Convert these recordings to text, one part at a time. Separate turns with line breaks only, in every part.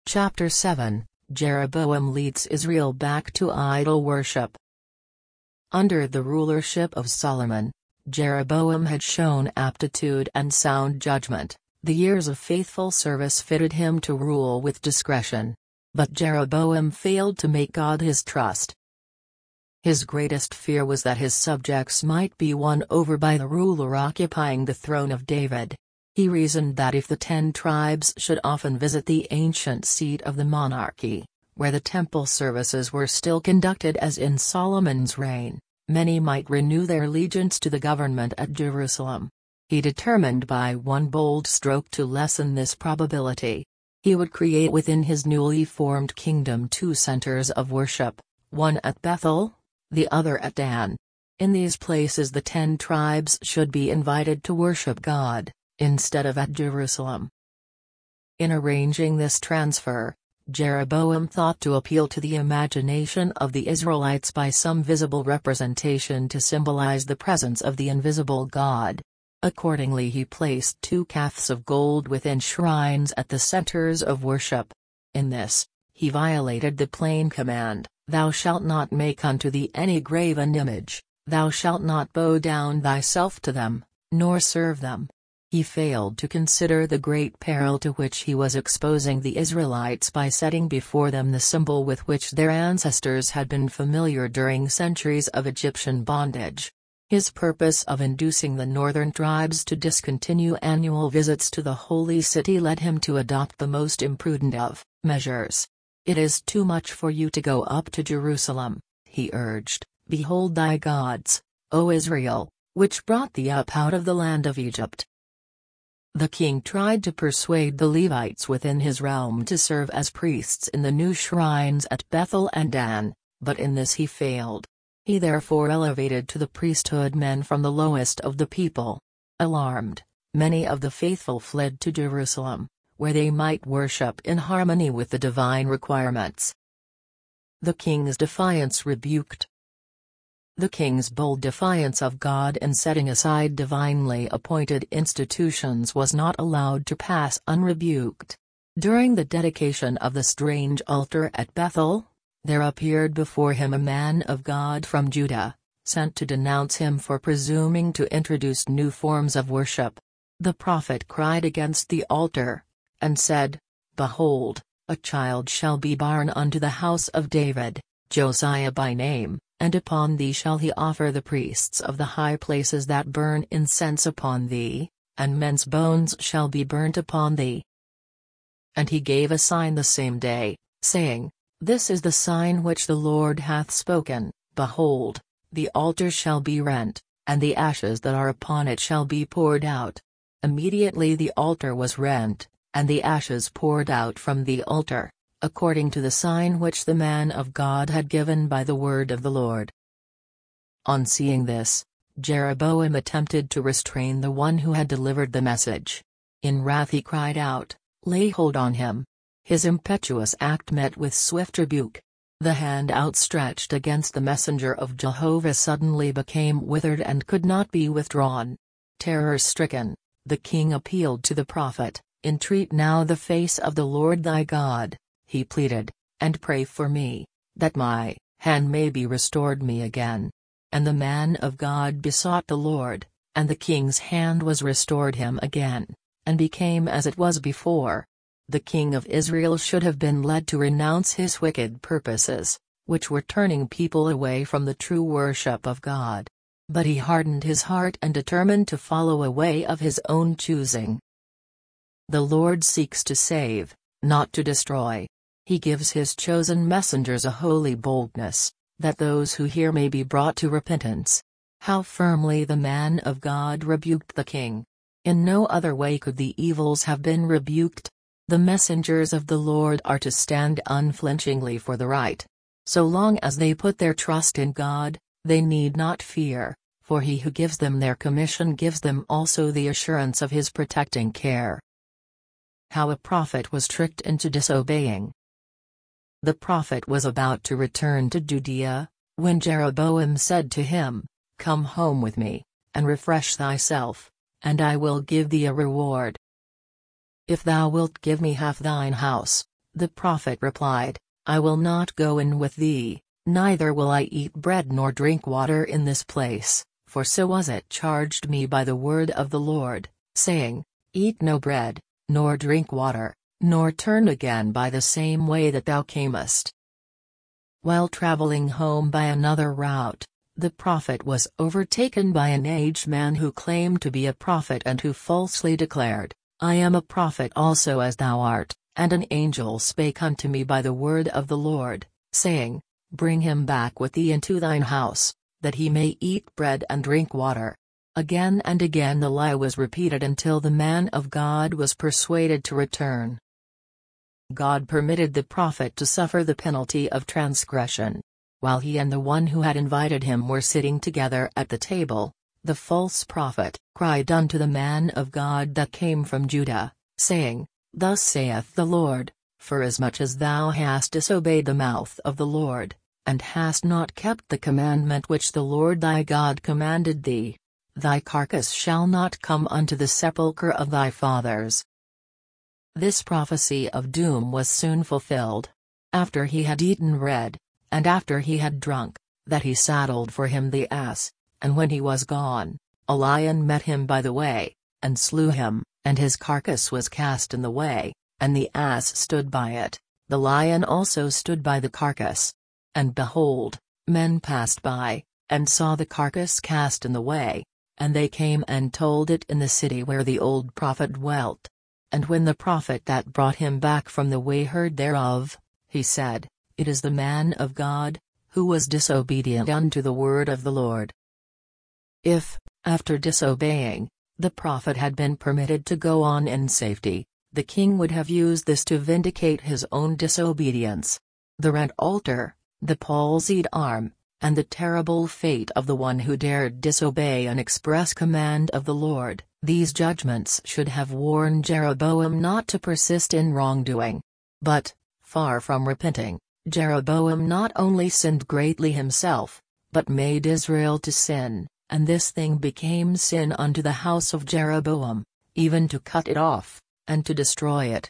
Chapter 7, Jeroboam leads Israel back to idol worship. Under the rulership of Solomon, Jeroboam had shown aptitude and sound judgment. The years of faithful service fitted him to rule with discretion. But Jeroboam failed to make God his trust. His greatest fear was that his subjects might be won over by the ruler occupying the throne of David. He reasoned that if the 10 tribes should often visit the ancient seat of the monarchy, where the temple services were still conducted as in Solomon's reign, many might renew their allegiance to the government at Jerusalem. He determined by one bold stroke to lessen this probability. He would create within his newly formed kingdom 2 centers of worship, one at Bethel, the other at Dan. In these places the 10 tribes should be invited to worship God, instead of at Jerusalem. In arranging this transfer, Jeroboam thought to appeal to the imagination of the Israelites by some visible representation to symbolize the presence of the invisible God. Accordingly he placed 2 calves of gold within shrines at the centers of worship. In this, he violated the plain command, "Thou shalt not make unto thee any graven image, thou shalt not bow down thyself to them, nor serve them." He failed to consider the great peril to which he was exposing the Israelites by setting before them the symbol with which their ancestors had been familiar during centuries of Egyptian bondage. His purpose of inducing the northern tribes to discontinue annual visits to the holy city led him to adopt the most imprudent of measures. "It is too much for you to go up to Jerusalem," he urged. "Behold thy gods, O Israel, which brought thee up out of the land of Egypt." The king tried to persuade the Levites within his realm to serve as priests in the new shrines at Bethel and Dan, but in this he failed. He therefore elevated to the priesthood men from the lowest of the people. Alarmed, many of the faithful fled to Jerusalem, where they might worship in harmony with the divine requirements. The king's defiance rebuked. The king's bold defiance of God in setting aside divinely appointed institutions was not allowed to pass unrebuked. During the dedication of the strange altar at Bethel, there appeared before him a man of God from Judah, sent to denounce him for presuming to introduce new forms of worship. The prophet cried against the altar, and said, "Behold, a child shall be born unto the house of David, Josiah by name, and upon thee shall he offer the priests of the high places that burn incense upon thee, and men's bones shall be burnt upon thee." And he gave a sign the same day, saying, "This is the sign which the Lord hath spoken, behold, the altar shall be rent, and the ashes that are upon it shall be poured out." Immediately the altar was rent, and the ashes poured out from the altar, according to the sign which the man of God had given by the word of the Lord. On seeing this, Jeroboam attempted to restrain the one who had delivered the message. In wrath he cried out, "Lay hold on him." His impetuous act met with swift rebuke. The hand outstretched against the messenger of Jehovah suddenly became withered and could not be withdrawn. Terror-stricken, the king appealed to the prophet, "Entreat now the face of the Lord thy God," he pleaded, "and pray for me, that my hand may be restored me again." And the man of God besought the Lord, and the king's hand was restored him again, and became as it was before. The king of Israel should have been led to renounce his wicked purposes, which were turning people away from the true worship of God. But he hardened his heart and determined to follow a way of his own choosing. The Lord seeks to save, not to destroy. He gives his chosen messengers a holy boldness, that those who hear may be brought to repentance. How firmly the man of God rebuked the king! In no other way could the evils have been rebuked. The messengers of the Lord are to stand unflinchingly for the right. So long as they put their trust in God, they need not fear, for he who gives them their commission gives them also the assurance of his protecting care. How a prophet was tricked into disobeying. The prophet was about to return to Judea, when Jeroboam said to him, "Come home with me, and refresh thyself, and I will give thee a reward. If thou wilt give me half thine house, The prophet replied, I will not go in with thee, neither will I eat bread nor drink water in this place, for so was it charged me by the word of the Lord, saying, Eat no bread, nor drink water, nor turn again by the same way that thou camest. While traveling home by another route, the prophet was overtaken by an aged man who claimed to be a prophet and who falsely declared, I am a prophet also as thou art, and an angel spake unto me by the word of the Lord, saying, Bring him back with thee into thine house, that he may eat bread and drink water. Again and again the lie was repeated until the man of God was persuaded to return. God permitted the prophet to suffer the penalty of transgression. While he and the one who had invited him were sitting together at the table, the false prophet cried unto the man of God that came from Judah, saying, Thus saith the Lord, Forasmuch as thou hast disobeyed the mouth of the Lord, and hast not kept the commandment which the Lord thy God commanded thee, thy carcass shall not come unto the sepulchre of thy fathers. This prophecy of doom was soon fulfilled. After he had eaten bread, and after he had drunk, that he saddled for him the ass, and when he was gone, a lion met him by the way, and slew him, and his carcass was cast in the way, and the ass stood by it, the lion also stood by the carcass. And behold, men passed by, and saw the carcass cast in the way, and they came and told it in the city where the old prophet dwelt. And when the prophet that brought him back from the way heard thereof, he said, It is the man of God, who was disobedient unto the word of the Lord. If, after disobeying, the prophet had been permitted to go on in safety, the king would have used this to vindicate his own disobedience. The rent altar, the palsied arm, and the terrible fate of the one who dared disobey an express command of the Lord, these judgments should have warned Jeroboam not to persist in wrongdoing. But, far from repenting, Jeroboam not only sinned greatly himself, but made Israel to sin, and this thing became sin unto the house of Jeroboam, even to cut it off, and to destroy it.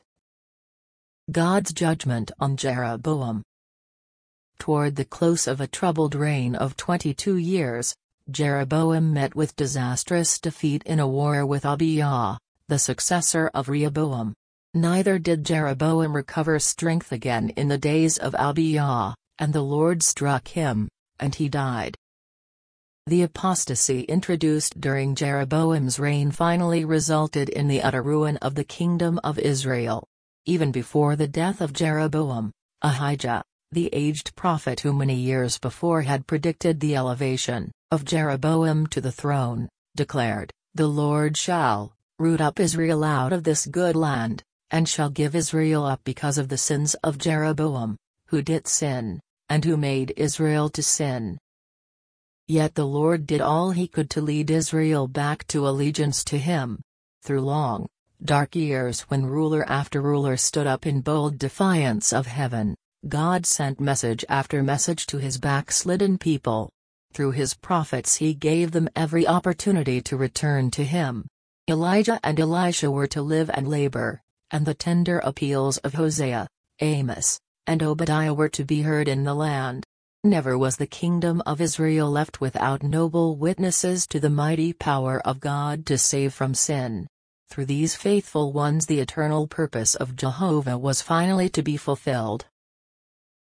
God's judgment on Jeroboam. Toward the close of a troubled reign of 22 years, Jeroboam met with disastrous defeat in a war with Abijah, the successor of Rehoboam. Neither did Jeroboam recover strength again in the days of Abijah, and the Lord struck him, and he died. The apostasy introduced during Jeroboam's reign finally resulted in the utter ruin of the kingdom of Israel. Even before the death of Jeroboam, Ahijah, the aged prophet who many years before had predicted the elevation of Jeroboam to the throne, declared, The Lord shall root up Israel out of this good land, and shall give Israel up because of the sins of Jeroboam, who did sin, and who made Israel to sin. Yet the Lord did all he could to lead Israel back to allegiance to him. Through long, dark years when ruler after ruler stood up in bold defiance of heaven, God sent message after message to his backslidden people. Through his prophets he gave them every opportunity to return to him. Elijah and Elisha were to live and labor, and the tender appeals of Hosea, Amos, and Obadiah were to be heard in the land. Never was the kingdom of Israel left without noble witnesses to the mighty power of God to save from sin. Through these faithful ones the eternal purpose of Jehovah was finally to be fulfilled.